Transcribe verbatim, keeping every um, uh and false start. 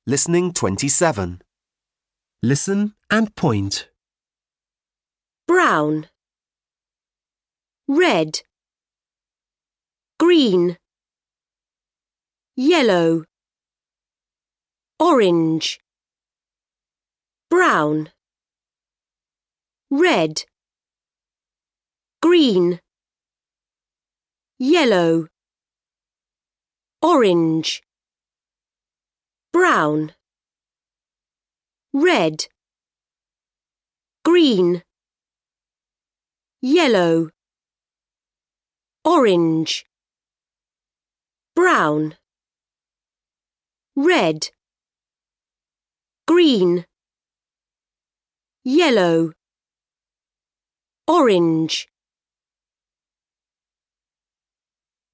Listening twenty-seven. Listen and point. Brown, red, green, yellow, orange, brown, red, green, yellow, orange, brown, red, green, yellow, orange, brown, red, green, yellow, orange.